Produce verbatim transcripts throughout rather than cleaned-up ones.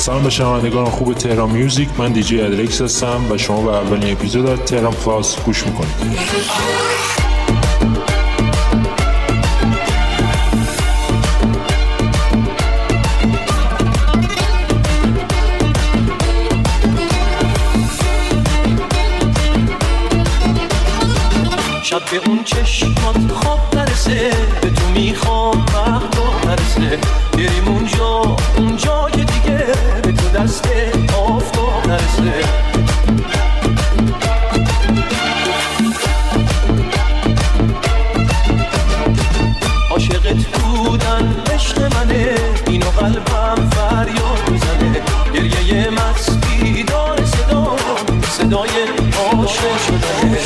سلام به شنوندگان خوب تهران میوزیک، من دیجی ادریکس هستم و شما به اولین اپیزود از تهران پلاس گوش میکنید. شب به اون چشمات خواب نرسه، به تو میخوام وقتا نرسه، بریم اونجا اونجا که دیگه به تو دست آفتاب نرسه. عاشقت بودن عشق منه، اینو قلبم فریاد میزنه، گریه مستی داره صدا، صدای عاشق شدنه.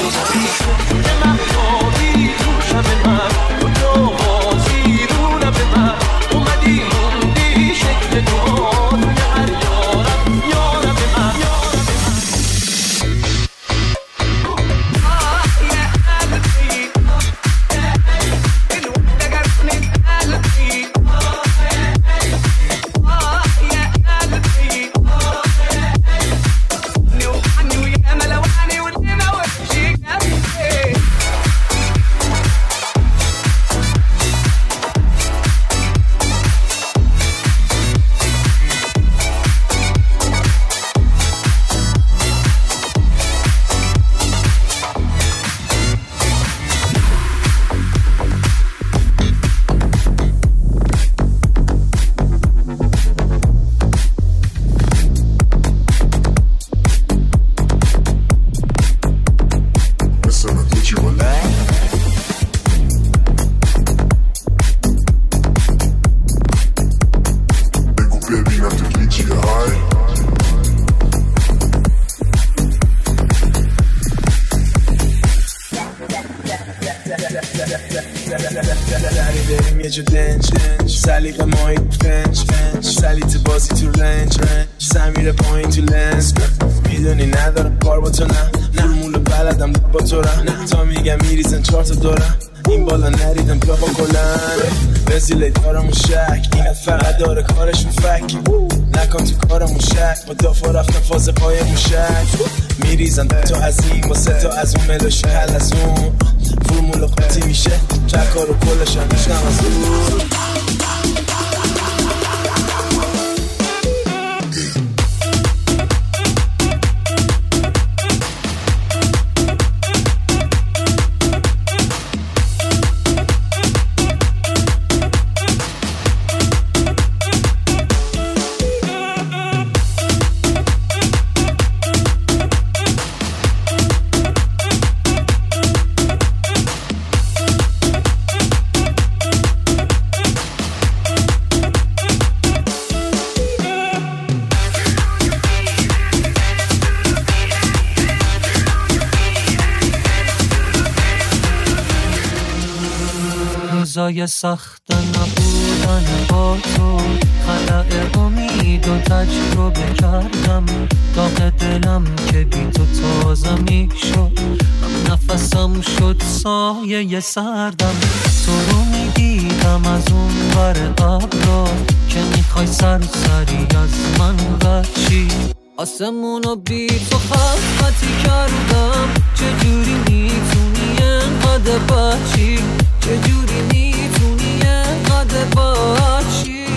مهتابی تو شب من، کجا بازی رو لب من، اومدی موندی شکل تو توی هر یارم یارم من. سلیقه ماهی فنج فنج سلیت بازی تو رنج رنج سمیر پایین تو لنز میدونی ندارم کار با تو نه نه مولو بلدم با تو رم نه تا میگم میریزن چهار تا دورم این بالا نریدم بیا با کلن رزیله دارمون شک اینت فقط داره کارشون فک نکن تو کارمون شک با دافا رفتم فاز پای موشک میریزن تا از این واسه تا از اون ملوشی حل از اون فرمول قطعی میشه چکا رو کلشن میشنم از اون. روزای سخت نبودن با تو، خلأ امید و تجربه کردم، داغ دلم که بی تو تازه می شد، هم نفسم شد سایه سردم، تو رو می دیدم از اون ور ابرا که میخوای سرسری از من بچی، آسمونو بی تو خطی کردم، چجوری میتونی انقدر بچی، چجوری میتونی انقدر بچی،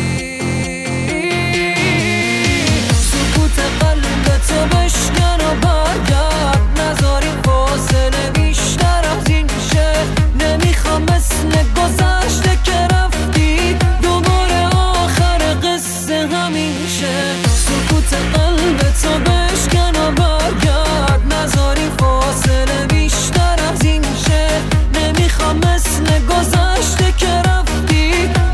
سکوت قلب تو بشکن و برگرد، نذاری فاصله بیشتر از این شه، نمیخوام مثل گذشته که رفتی دوباره آخر قصه همین شه، سکوت قلب تو بشکن و برگرد، نذاری فاصله بیشتر از این شه، نمیخوام مثل گذشته که رفتی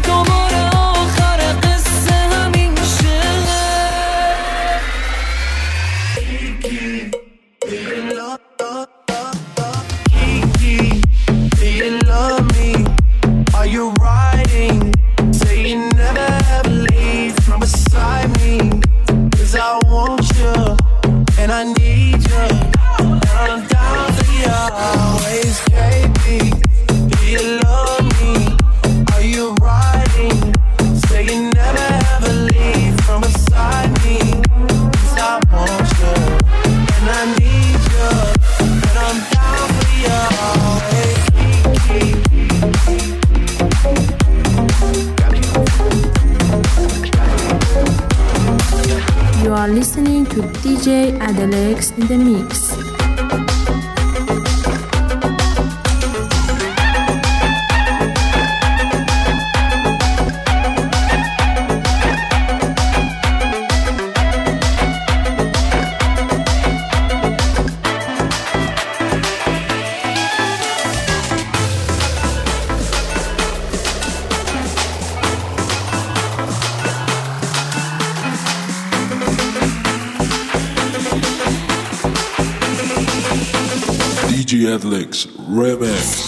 J Adelex in the mix. دی جی Adelex Remix.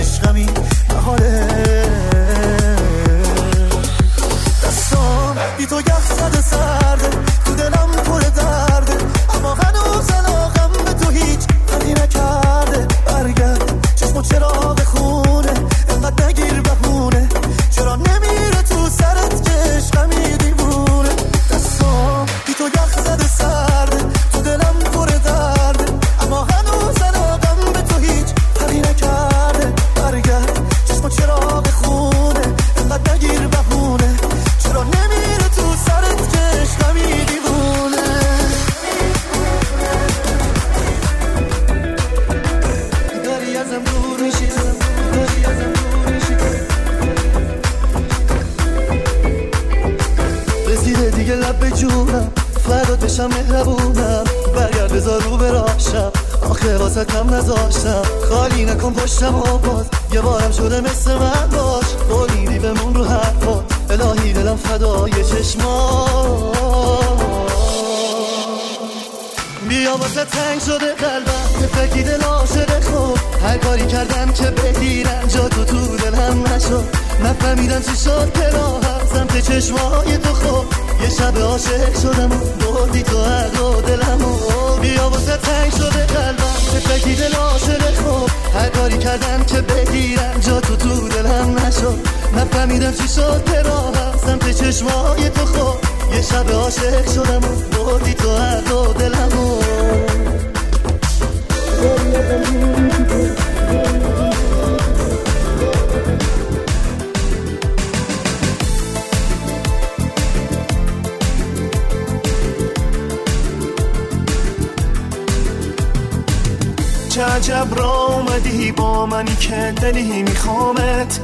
عشقمی نهاره دستان بی تو گه زده سرده تو دلم پر درده اما هنوز علاقم به تو هیچ فرقی نکرده برگرد چشم و چراغ خونه انقدر نگیر بهونه چرا نمیره تو سرت که عشقمی دیوونه دستان بی تو گه زده سرده تو دلم پر درده اما هنوز علاقم به تو هیچ فرقی نکرده برگرد چشم و چراغ خونه انقدر نگیر بهونه چرا نمیره تو سرت که عشقمی دیوونه داری ازم دور میشی داری ازم دور میشی رسیده دیگه لب به جونم فردا بشم مهربونم برگرد بذار رو براشم آخه واسه کم نذاشتم خالی نکن پشتم و باز یه بارم شده مثل من باش بولیدی بمون رو حرفات الهی دلم فدای چشمات بیا واسه تنگ شده قلبم که فکری دل عاشق خوب هر کاری کردم که بگیرم جا تو تو دلم نشد نفهمیدم چی شد که راهم سمت چشمای تو خوب یه شب عاشق شدم و بردی تو عقل و دلم و بیا واسه تنگ شده قلبم که فکری دل عاشق خوب هر کاری کردم که بگیرم جا تو تو دلم نشد نفهمیدم چی شد که راهم سمت چشمای تو خوب یه شب عاشق شدم و بردی تو عقل و دلم و چه عجب را اومدی با منی که دلی میخوامت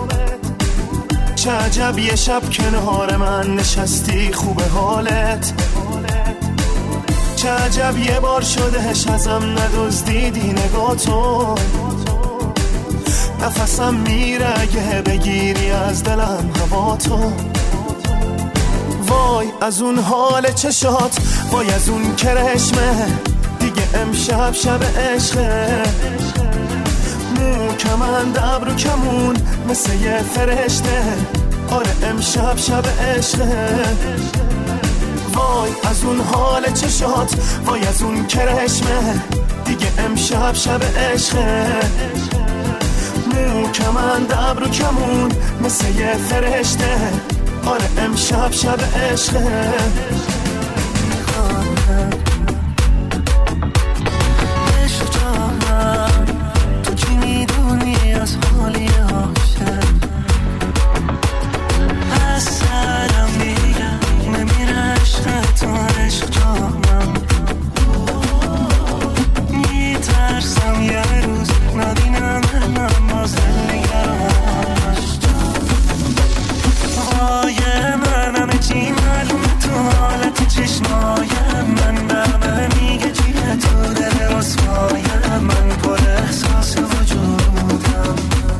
چه عجب یه شب کنار من نشستی خوب حالت چه عجب یه بار شدهش ازم ندزدیدی نگاه تو نفسم میره اگه بگیری از دلم هوا تو وای از اون حال چشات وای از اون کرشمه دیگه امشب شب عشقه مو کمند ابرو کمون مثل یه فرشته آره امشب شب عشقه وای از اون حال چشات وای از اون کرشمه دیگه امشب شب عشقه مو کمند ابرو کمون مثل یه فرشته آره امشب شب عشقه تو کی میدونی از حالی عاشق از سرم میگم نمیره عشق تو عشق جامم میترسم یه روز نبینم من باز نگرانش وای من همه چی معلومه تو حالت چشمای من برمه میگه جیه تو دل رسوای من پر احساس وجودم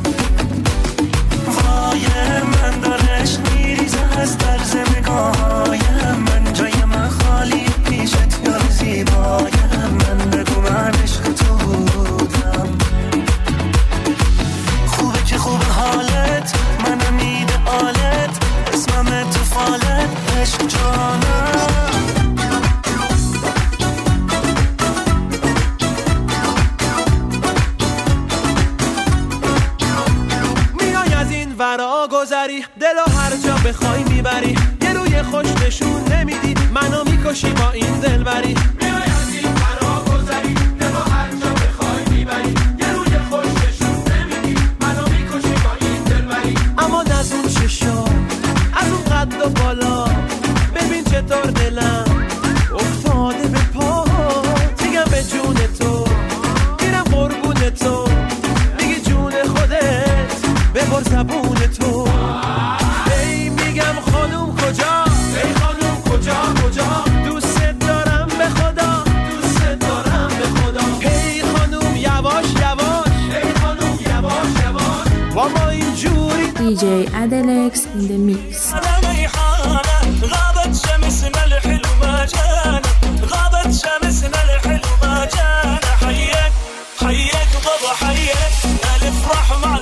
وای من داره عشق میریزه از درز نگاهای من جای من خالی پیشت یار زیبای من بگو من عشق تو بودم خوبه که خوب حالت منم ایدئالت اسمم تو فالت عشق جانم ورا گذری دلو هر جا بخوای میبری یه روی خوش نشون نمیدی منو میکشی با این دلبری میای از این ورا گذری دلو هر جا بخوای میبری یه روی خوش نشون نمیدی منو میکشی با این دلبری اما از اون چشا از اون قد و بالا ببین چطور دلم افتاده به پا میگم به جون تو میرم قربون تو میگی جون خودت ببر زبون تو ای میگم خانوم کجا ای خانوم کجا کجا دوست دارم به خدا دوست دارم به خدا ای خانوم یواش یواش ای خانوم یواش یواش با ما اینجوری دی جی Adelex in the mix. غابت شمسنا الحلو ما جانا غابت شمسنا الحلو ما جانا حياك حياك بابا حياك الافراح مع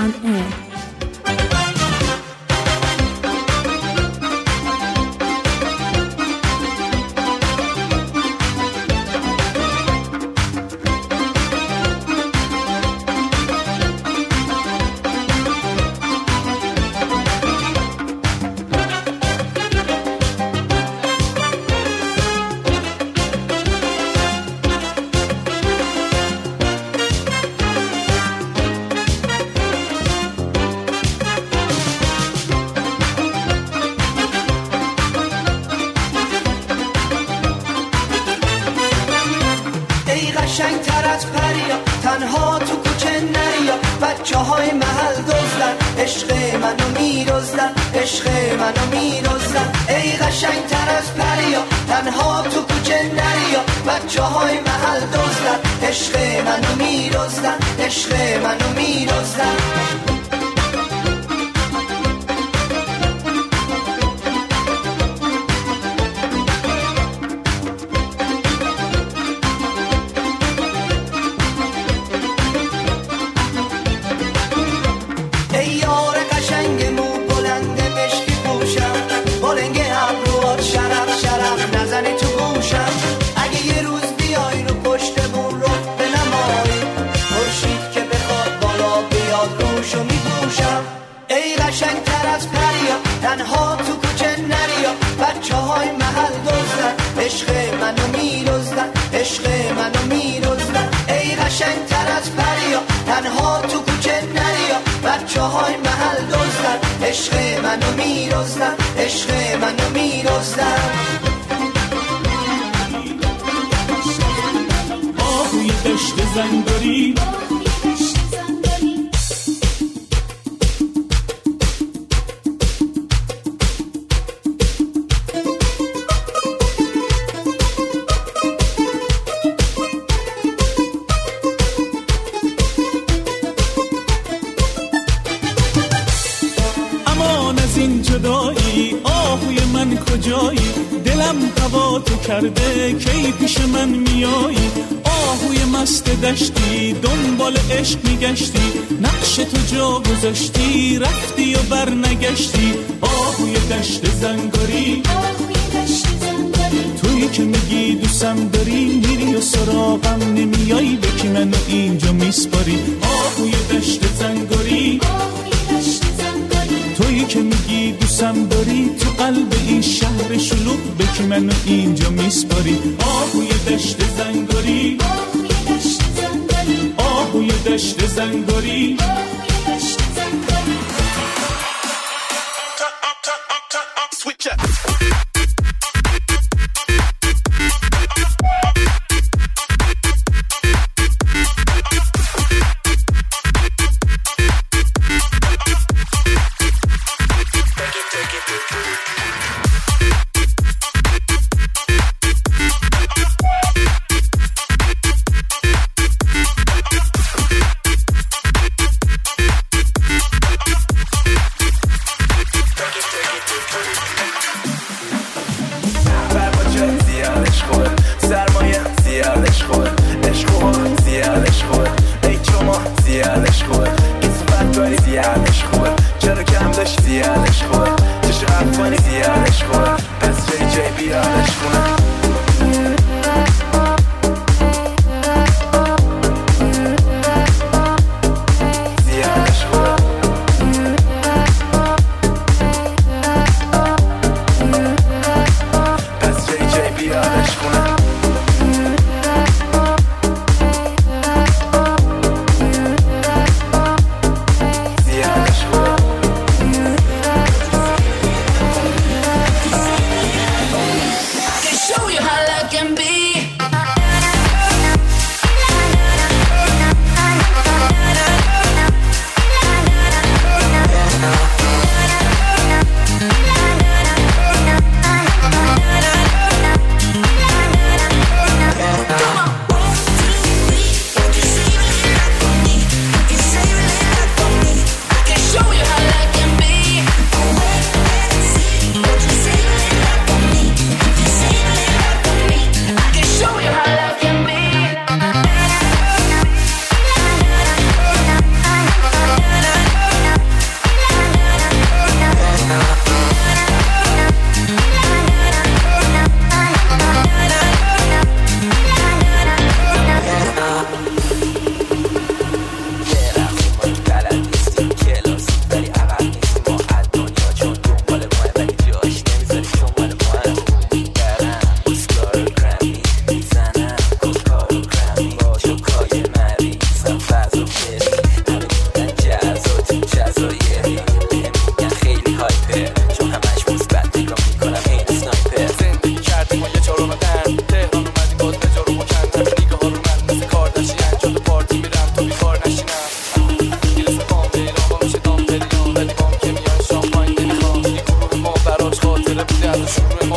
on air.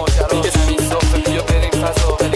ماجرا دیگه زمین صافه بیا بریم فضا ولی